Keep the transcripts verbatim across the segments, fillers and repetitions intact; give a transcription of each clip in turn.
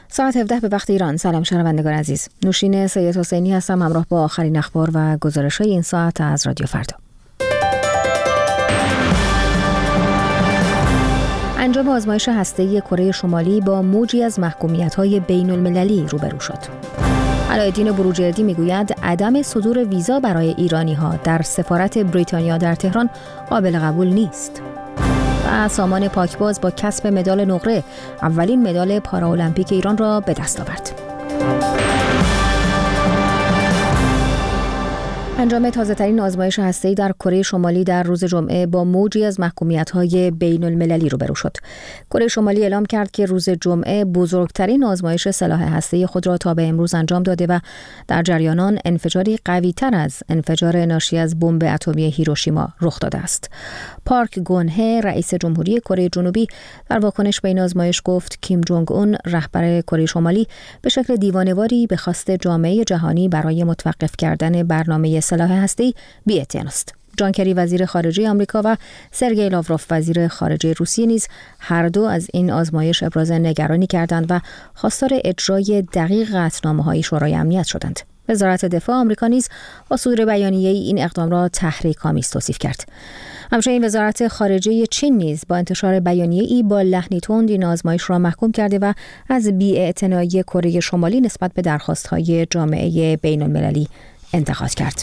ساعت هفده به وقت ایران. سلام شنوندگان عزیز. نوشین سید حسینی هستم همراه با آخرین اخبار و گزارش‌های این ساعت از رادیو فردا. انجام آزمایش هسته‌ای کره شمالی با موجی از محکومیت‌های بین‌المللی روبرو شد. علایالدین بروجردی میگوید عدم صدور ویزا برای ایرانی‌ها در سفارت بریتانیا در تهران قابل قبول نیست. و سامان پاکباز با کسب مدال نقره اولین مدال پاراولمپیک ایران را به دست آورد. انجام تازه‌ترین آزمایش هسته‌ای در کره شمالی در روز جمعه با موجی از محکومیت‌های بین‌المللی روبرو شد. کره شمالی اعلام کرد که روز جمعه بزرگترین آزمایش سلاح هسته‌ای خود را تا به امروز انجام داده و در جریان آن انفجاری قوی‌تر از انفجار ناشی از بمب اتمی هیروشیما رخ داده است. پارک گونه رئیس جمهوری کره جنوبی در واکنش به این آزمایش گفت کیم جونگ اون رهبر کره شمالی به شکل دیوانه‌واری به خواست جامعه جهانی برای متوقف کردن برنامه سلاح هسته‌ای بی‌اعتنا است. جان کری وزیر خارجه آمریکا و سرگئی لاوروف وزیر خارجه روسیه نیز هر دو از این آزمایش ابراز نگرانی کردند و خواستار اجرای دقیق قطعنامه‌های شورای امنیت شدند. وزارت دفاع آمریکا نیز با صدور بیانیه‌ای این اقدام را تحریک‌آمیز توصیف کرد. همچنین وزارت خارجه چین نیز با انتشار بیانیه‌ای با لحنی تند این آزمایش را محکوم کرده و از بی‌اعتنایی کره شمالی نسبت به درخواست‌های جامعه بین‌المللی انتقاد کرد.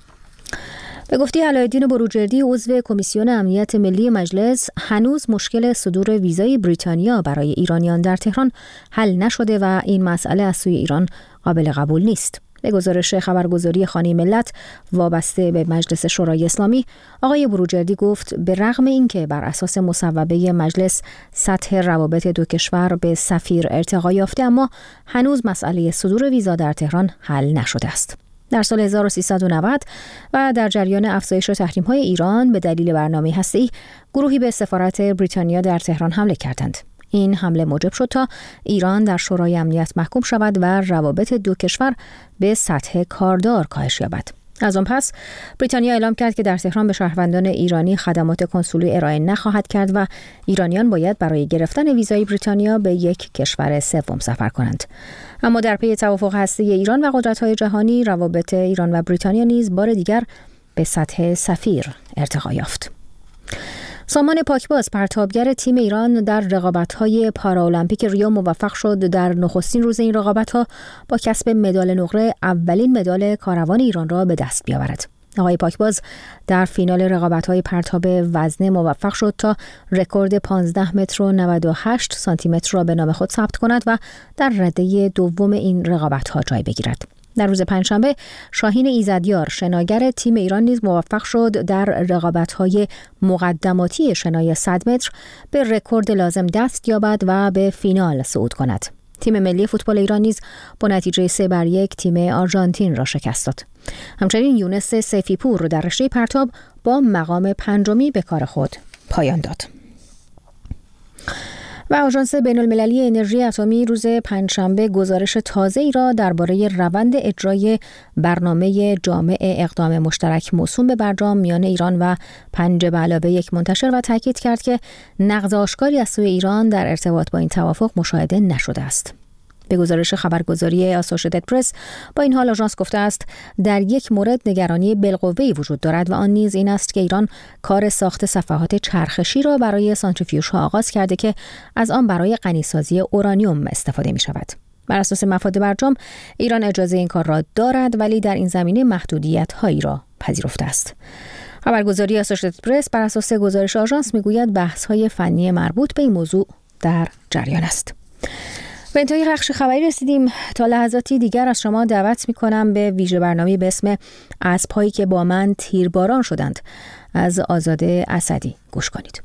به گفته علایالدین بروجردی عضو کمیسیون امنیت ملی مجلس، هنوز مشکل صدور ویزای بریتانیا برای ایرانیان در تهران حل نشده و این مسئله از سوی ایران قابل قبول نیست. به گزارش خبرگزاری خانه ملت وابسته به مجلس شورای اسلامی، آقای بروجردی گفت به رغم اینکه بر اساس مصوبه مجلس سطح روابط دو کشور به سفیر ارتقا یافته، اما هنوز مسئله صدور ویزا در تهران حل نشده است. در سال هزار و سیصد و نود و در جریان افزایش تحریم‌های ایران به دلیل برنامه هسته‌ای، گروهی به سفارت بریتانیا در تهران حمله کردند. این حمله موجب شد تا ایران در شورای امنیت محکوم شود و روابط دو کشور به سطح کاردار کاهش یابد. از آن پس بریتانیا اعلام کرد که در تهران به شهروندان ایرانی خدمات کنسولی ارائه نخواهد کرد و ایرانیان باید برای گرفتن ویزای بریتانیا به یک کشور سوم سفر کنند. اما در پی توافق هسته‌ای ایران و قدرت‌های جهانی، روابط ایران و بریتانیا نیز بار دیگر به سطح سفیر ارتقا یافت. سامان پاکباز پرتابگر تیم ایران در رقابت‌های پاراولمپیک ریو موفق شد در نخستین روز این رقابت‌ها با کسب مدال نقره اولین مدال کاروان ایران را به دست بیاورد. آقای پاکباز در فینال رقابت‌های پرتاب وزنه موفق شد تا رکورد پانزده متر و نود و هشت سانتی متر را به نام خود ثبت کند و در رده دوم این رقابت‌ها جای بگیرد. در روز پنجشنبه شاهین ایزدیار شناگر تیم ایران نیز موفق شد در رقابت‌های مقدماتی شنای صد متر به رکورد لازم دست یابد و به فینال صعود کند. تیم ملی فوتبال ایران نیز با نتیجه سه بر یک تیم آرژانتین را شکست داد. همچنین یونس سیفی پور در رشته پرتاب با مقام پنجمی به کار خود پایان داد. و آژانس بین‌المللی انرژی اتمی روز پنجشنبه گزارش تازه‌ای را درباره روند اجرای برنامه جامع اقدام مشترک موسوم به برجام میان ایران و پنج به علاوه یک منتشر و تاکید کرد که نقض آشکاری از سوی ایران در ارتباط با این توافق مشاهده نشده است. به گزارش خبرگزاری آسوشییتد پرس، با این حال آژانس گفته است در یک مورد نگرانی بالقوه‌ای وجود دارد و آن نیز این است که ایران کار ساخت صفحات چرخشی را برای سانتریفیوژها آغاز کرده که از آن برای غنیسازی اورانیوم استفاده می شود. بر اساس مفاد برجام ایران اجازه این کار را دارد، ولی در این زمینه محدودیت‌هایی را پذیرفته است. خبرگزاری آسوشییتد پرس بر اساس گزارش آژانس میگوید بحث‌های فنی مربوط به این موضوع در جریان است. به انتهای بخش خبری رسیدیم. تا لحظاتی دیگر از شما دعوت می‌کنم به ویژه برنامه به اسم اسب‌هایی که با من تیرباران شدند از آزاده اسدی گوش کنید.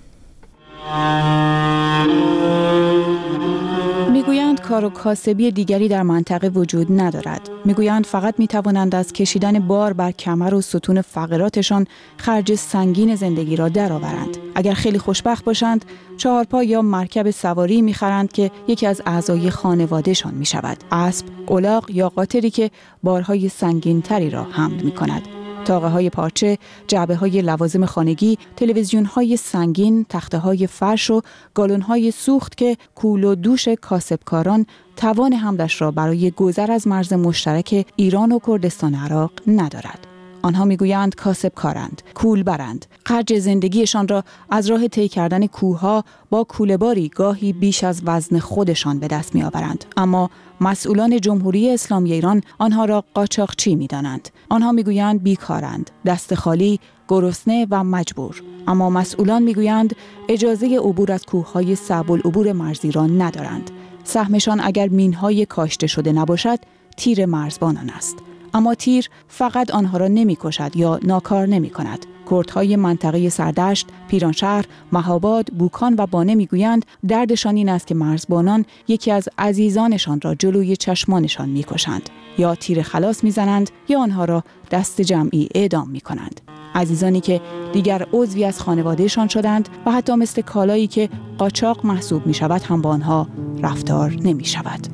میگویند کار و کاسبی دیگری در منطقه وجود ندارد. میگویند فقط میتوانند از کشیدن بار بر کمر و ستون فقراتشان خرج سنگین زندگی را درآورند. اگر خیلی خوشبخت باشند، چهارپا یا مرکب سواری میخرند که یکی از اعضای خانوادهشان میشود. اسب، الاغ یا قاطری که بارهای سنگین تری را حمل میکند. طاقه های پارچه، جعبه های لوازم خانگی، تلویزیون های سنگین، تخته های فرش و گالون های سوخت که کول و دوش کاسبکاران توان حملش را برای گذر از مرز مشترک ایران و کردستان عراق ندارد. آنها میگویند کاسبکارند، کولبرند، خرج زندگیشان را از راه طی کردن کوهها با کوله‌باری گاهی بیش از وزن خودشان به دست میآورند. اما مسئولان جمهوری اسلامی ایران آنها را قاچاقچی می‌دانند. آنها میگویند بیکارند، دست خالی، گرسنه و مجبور. اما مسئولان میگویند اجازه عبور از کوههای صعب العبور مرزی را ندارند. سهمشان اگر مینهای کاشته شده نباشد، تیر مرزبانان است. اما تیر فقط آنها را نمی کشد یا ناکار نمی کند. کردهای منطقه سردشت، پیرانشهر، مهاباد، بوکان و بانه می گویند دردشان این است که مرزبانان یکی از عزیزانشان را جلوی چشمانشان می کشند. یا تیر خلاص می زنند یا آنها را دست جمعی اعدام می کنند. عزیزانی که دیگر عضوی از خانوادهشان شدند و حتی مثل کالایی که قاچاق محسوب می شود هم با آنها رفتار نمی شود.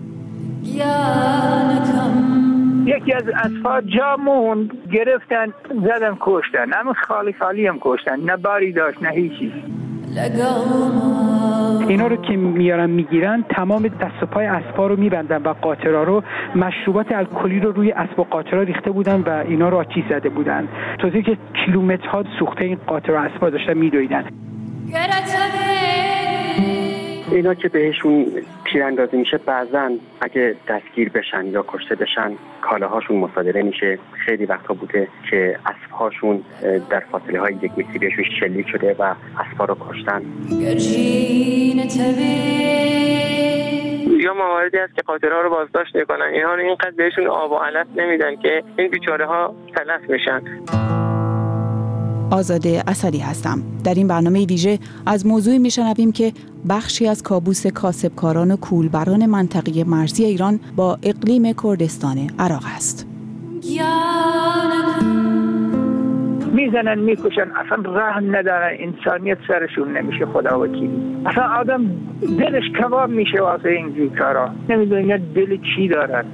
یکی از اصفا جا موند، گرفتن زدن کشتن، همون خالی خالی هم کشتن، نه باری داشت نه هیچی. اینا رو که میارن میگیرن تمام دست و پای اسبا رو میبندن و قاطرها رو مشروبات الکلی رو روی اسب و قاطرها ریخته بودن و اینا رو آتیش زده بودن. توضیحی که کیلومترها سوخته این قاطر و اسبا داشتن میدویدن. اینا که بهشون تیراندازی میشه بعضن اگه دستگیر بشن یا کشته بشن کالاهاشون مصادره میشه. خیلی وقتا بوده که اسبهاشون در فاصله های یک متری بهشون شلیک شده و اسبها رو کشتن. یا مواردی هست که قاطرها رو بازداشت میکنن، اینها رو اینقدر بهشون آب و علف نمیدن که این بیچاره ها تلف میشن. آزاده اسدی هستم. در این برنامه ویژه از موضوعی میشنویم که بخشی از کابوس کاسبکاران و کولبران منطقه مرزی ایران با اقلیم کردستان عراق است. میزنن میکشن، اصلا رحم ندارن، انسانیت سرشون نمیشه. خدا وکیلی اصلا آدم دلش کباب میشه واسه این جور کارا. نمیدونن دل چی دارن.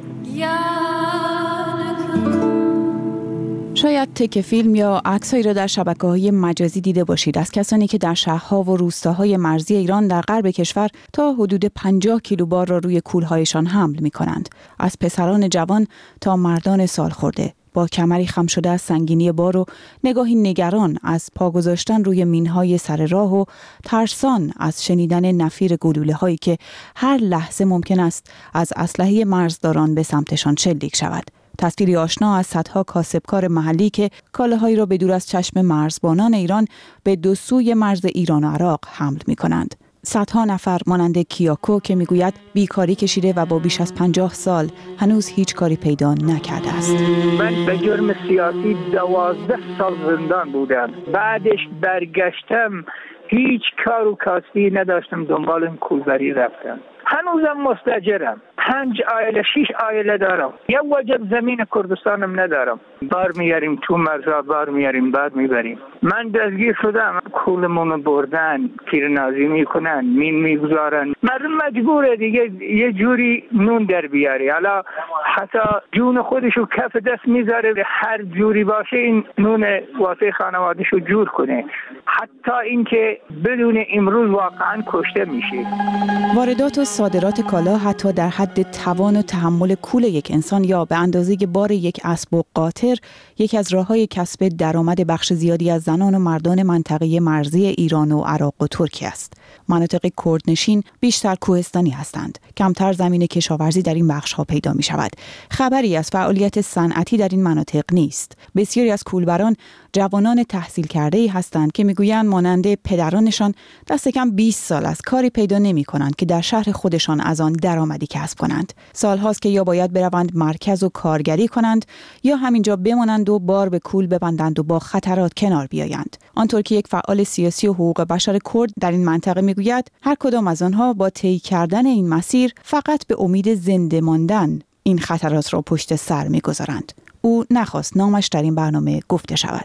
شاید تک فیلم یا عکسایی را در شبکه‌های مجازی دیده باشید از کسانی که در شهرها و روستاهای مرزی ایران در غرب کشور تا حدود پنجاه کیلو بار را روی کولهایشان حمل می‌کنند. از پسران جوان تا مردان سالخورده با کمری خم شده از سنگینی بار و نگاهی نگران از پا گذاشتن روی مینهای سر راه و ترسان از شنیدن نفیر گلوله‌هایی که هر لحظه ممکن است از اسلحه مرزداران به سمتشان شلیک شود. تصویری آشنا از صدها کاسبکار محلی که کالاهایی را به دور از چشم مرزبانان ایران به دو سوی مرز ایران و عراق حمل می کنند. صدها نفر مانند کیاکو که میگوید بیکاری کشیده و با بیش از پنجاه سال هنوز هیچ کاری پیدا نکرده است. من به جرم سیاسی دوازده سال زندان بودم. بعدش برگشتم، هیچ کار و کاسبی نداشتم، دنبال این کولبری رفتم. هنوزم مستاجرم. پنج عائله شش عائله دارم. یه وجب زمین کردستانم ندارم. بار میاریم تو مرزا، بار میاریم بار میبریم. من دستگیر شدم، کولمون بردن، تیرنازی میکنن، مین میگذارن. مردم مجبوره دیگه یه جوری نون در بیاری. حالا حتی جون خودشو کف دست میذاره، هر جوری باشه این نون واسه خانوادهشو جور کنه. حتی اینکه بدون امروز واقعا کشته میشه. واردات و صادرات کالا حتی در حد توان و تحمل کول یک انسان یا به اندازه بار یک اسب و قاطر یکی از راه‌های کسب درآمد بخش زیادی از زنان و مردان منطقه مرزی ایران و عراق و ترکیه است. مناطق کردنشین بیشتر کوهستانی هستند. کمتر زمین کشاورزی در این بخش‌ها پیدا می‌شود. خبری از فعالیت صنعتی در این مناطق نیست. بسیاری از کولبران جوانان تحصیل کرده‌ای هستند که میگویند مانند پدرانشان دست کم بیست سال از کاری پیدا نمی‌کنند که در شهر خودشان از آن درآمدی کسب کنند. سال‌هاست که یا باید بروند مرکز و کارگری کنند یا همینجا بمانند و بار به کول ببندند و با خطرات کنار بیایند. آنطور که یک فعال سیاسی و حقوق بشر کرد در این منطقه میگوید هر کدام از آنها با طی کردن این مسیر فقط به امید زنده ماندن این خطرات را پشت سر میگذارند. او نخواست نامش در این برنامه گفته شود.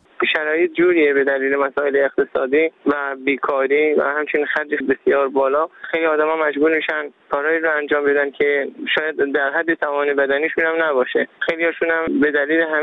شرایط جوریه به دلیل مسائل اقتصادی و بیکاری و همچنین خرج بسیار بالا. خیلی آدما مجبور میشن کارهایی رو انجام بدن که شاید در حد توان بدنیشون هم نباشه. خیلی هاشون هم به دلیل همین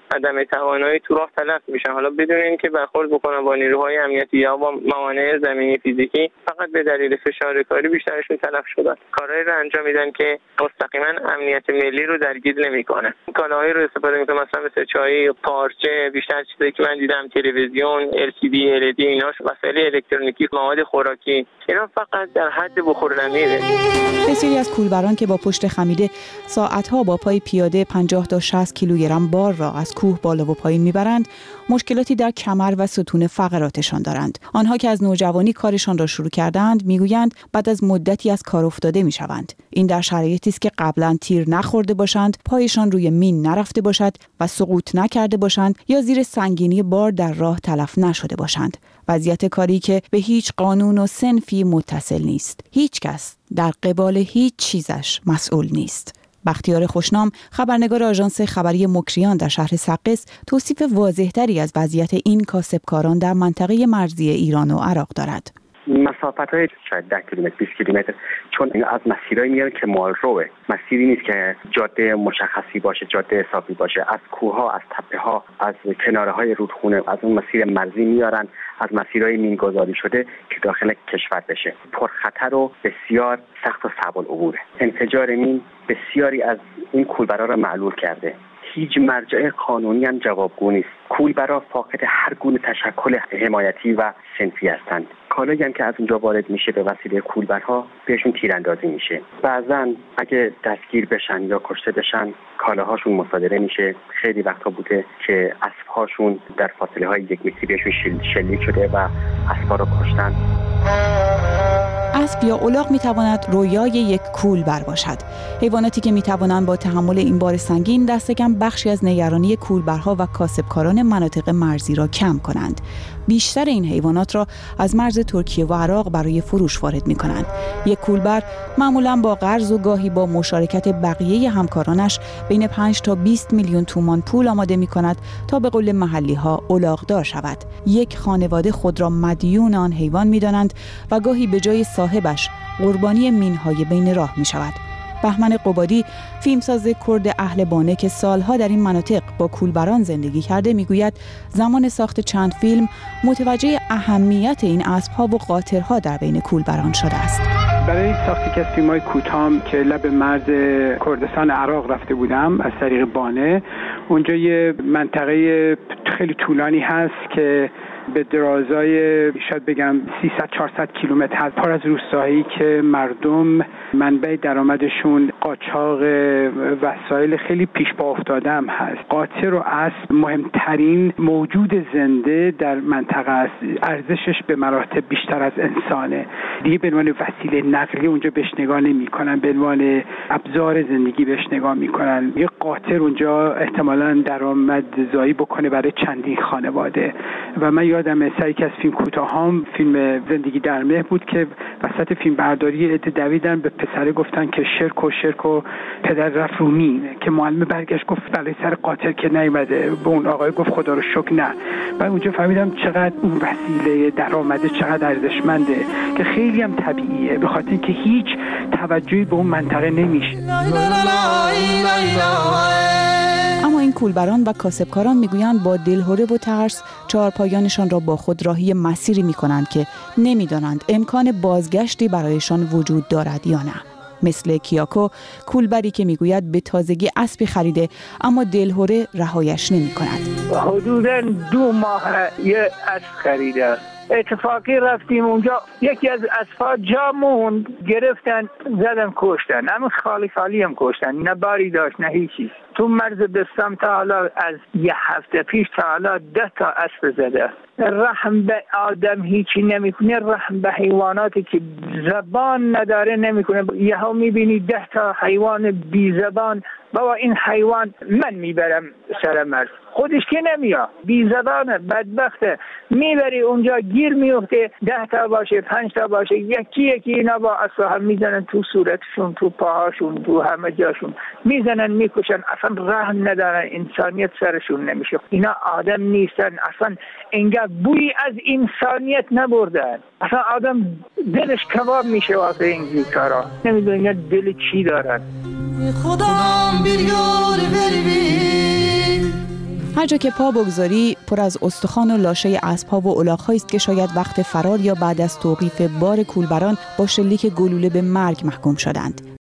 عدم توانایی تو راه تلف میشن، حالا بدون اینکه برخورد بکنن با نیروهای امنیتی یا با موانع زمینی فیزیکی، فقط به دلیل فشار کاری بیشترشون تلف شدن. کارهایی رو انجام میدن که مستقیما امنیت ملی رو درگیر نمیکنه. کالاهایی رو استفاده میکنن مثلا مثل چای، پارچه، بیشتر چیزایی که من دیدم تلویزیون، ال سی دی، ال ای دی، اینا وسایل الکترونیکی، مواد خوراکی، اینا فقط در حد بخورنیه. بسیاری از کولبران که با پشت خمیده ساعتها با پای پیاده پنجاه تا شصت کیلوگرم بار را از کوه بالا و پایین میبرند، مشکلاتی در کمر و ستون فقراتشان دارند. آنها که از نوجوانی کارشان را شروع کردند میگویند بعد از مدتی از کار افتاده میشوند. این در شرایطی است که قبلا تیر نخورده باشند، پایشان روی مین نرفته باشد و سقوط نکرده باشند یا زیر سنگینی بار در راه تلف نشده باشند. وضعیت کاری که به هیچ قانون و صنفی متصل نیست. هیچ کس در قبال هیچ چیزش مسئول نیست. بختیار خوشنام، خبرنگار آژانس خبری مکریان در شهر سقز، توصیف واضح‌تری از وضعیت این کاسبکاران در منطقه مرزی ایران و عراق دارد. مسافت‌های شاید ده کیلومتر بیست کیلومتر، چون این از مسیرایی میاد که مالروه، مسیری نیست که جاده مشخصی باشه، جاده حسابی باشه. از کوه‌ها، از تپه‌ها، از کناره‌های رودخونه، از اون مسیر مرزی میارن، از مسیرهای مینگذاری شده که داخل کشور بشه. پرخطر و بسیار سخت و صعب العبوره. انفجار مین بسیاری از این کولبرا را معلول کرده. هیچ مرجع قانونی هم جوابگو نیست. کولبرا فاقد هر گونه تشکل حمایتی و صنفی هستند. کالایی هم که از اونجا وارد میشه به وسیله کولبرها بهشون تیراندازی میشه. بعضا اگه دستگیر بشن یا کشته بشن کالاهاشون مصادره میشه. خیلی وقتا بوده که اسبهاشون در فاصله های یک متری بهشون شلیک شده و اسبها رو کشتن. اسب یا الاغ میتواند رویای یک کولبر باشد. حیواناتی که میتوانند با تحمل این بار سنگین دست کم بخشی از نگرانی کولبرها و کاسبکاران مناطق مرزی را کم کنند. بیشتر این حیوانات را از مرز ترکیه و عراق برای فروش وارد میکنند. یک کولبر معمولا با قرض و گاهی با مشارکت بقیه همکارانش بین پنج تا بیست میلیون تومان پول آماده میکند تا به قول محلی ها الاغدار شود. یک خانواده خود را مدیون آن حیوان میدانند و گاهی به جای صاحبش قربانی مینهای بین راه می شود. بهمن قبادی، فیلمساز کرد اهل بانه که سالها در این مناطق با کولبران زندگی کرده، میگوید زمان ساخت چند فیلم متوجه اهمیت این اسب‌ها و قاطرها در بین کولبران شده است. برای ساخت یک از فیلم‌های کوتاهم که لب مرز کردستان عراق رفته بودم از طریق بانه، اونجا یه منطقه خیلی طولانی هست که به درازای شاید بگم سیصد چهارصد کیلومتر هست، پر از روستاهایی که مردم منبع درآمدشون قاچاق وسایل خیلی پیش پا افتاده هم هست. قاطر و اسب مهمترین موجود زنده در منطقه است. ارزشش به مراتب بیشتر از انسانه. دیگه به عنوان وسیله نقلیه اونجا بهش نگاه نمی‌کنن، به عنوان ابزار زندگی بهش نگاه می‌کنن. یه قاطر اونجا احتمالاً درآمدزایی بکنه برای چندین خانواده. و من یادم سری از فیلم کوتاهام، فیلم زندگی در مه بود که وسط فیلم برداری عده دویدن به پسره گفتن که شرک و شرک و پدر رفت رو مین، که معلم برگشت گفت بلای سر قاطر که نیومده. به اون آقای گفت خدا رو شکر نه. و اونجا فهمیدم چقدر اون وسیله درآمده چقدر ارزشمنده که خیلی هم طبیعیه، به خاطر اینکه هیچ توجهی به اون منطقه نمیشه. اما این کولبران و کاسبکاران میگویند با دلهره و ترس چهارپایانشان را با خود راهی مسیری میکنند که نمیدانند امکان بازگشتی برایشان وجود دارد یا نه. مثل کیاکو، کولبری که میگوید به تازگی اسبی خریده اما دلهره رهایش نمیکند. حدوداً دو ماه یه اسب خریده. اتفاقی رفتیم اونجا، یکی از اسب‌ها جا موند، گرفتن زدن کشتن. همین خالی خالی هم کشتن، نه باری داشت نه هیچی. تو مرز بستم تا حالا از یه هفته پیش تا حالا ده تا اسب زده. رحم به آدم هیچی نمیکنه، رحم به حیواناتی که زبان نداره نمیکنه. یهو میبینی ده تا حیوان بی زبان، بابا این حیوان من میبرم سر مرز، خودش که نمیاد، بی زبانه، بدبخته. میبری اونجا گیر میفته، ده تا باشه پنج تا باشه، یکی یکی اینا با اصلا هم میزنن تو صورتشون، تو پاهاشون، تو همه جاشون میزنن میکشن. اصلا رحم ندارن، انسانیت سرشون نمیشه. اینا آدم نیستن، اصلا انگار بوی از انسانیت نبردن. اصلا آدم دلش کباب میشه واسه این کارا. نمیدونن دل چی دارن. هر جا که پا بگذاری پر از استخوان و لاشه اسب‌ها و الاغ‌هایی است که شاید وقت فرار یا بعد از توقیف بار کولبران با شلیک گلوله به مرگ محکوم شدند.